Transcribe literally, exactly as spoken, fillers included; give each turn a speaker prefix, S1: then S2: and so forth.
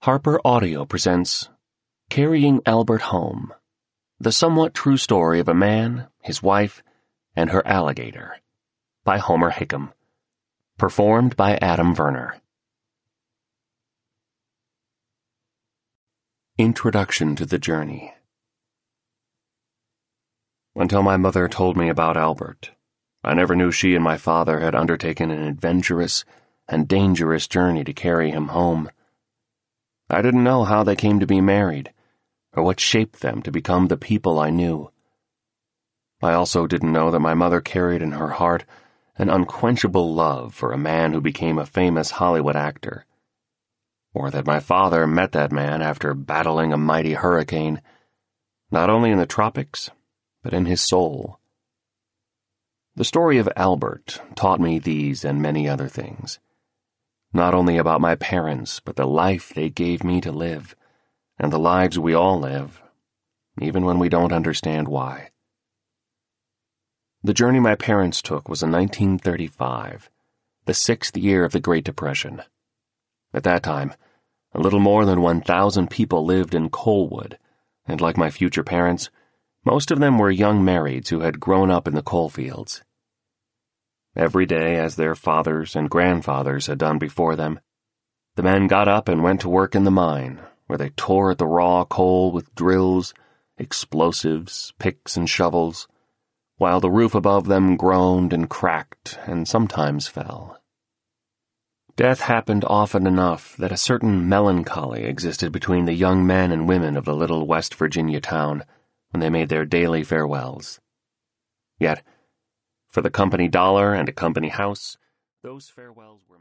S1: Harper Audio presents Carrying Albert Home, the somewhat true story of a man, his wife, and her alligator, by Homer Hickam. Performed by Adam Verner. Introduction to the Journey. Until my mother told me about Albert, I never knew she and my father had undertaken an adventurous and dangerous journey to carry him home. I didn't know how they came to be married, or what shaped them to become the people I knew. I also didn't know that my mother carried in her heart an unquenchable love for a man who became a famous Hollywood actor, or that my father met that man after battling a mighty hurricane, not only in the tropics, but in his soul. The story of Albert taught me these and many other things. Not only about my parents, but the life they gave me to live, and the lives we all live, even when we don't understand why. The journey my parents took was in nineteen thirty-five, the sixth year of the Great Depression. At that time, a little more than one thousand people lived in Coalwood, and like my future parents, most of them were young marrieds who had grown up in the coal fields. Every day, as their fathers and grandfathers had done before them, the men got up and went to work in the mine, where they tore at the raw coal with drills, explosives, picks, and shovels, while the roof above them groaned and cracked and sometimes fell. Death happened often enough that a certain melancholy existed between the young men and women of the little West Virginia town when they made their daily farewells. Yet, for the company dollar and a company house, those farewells were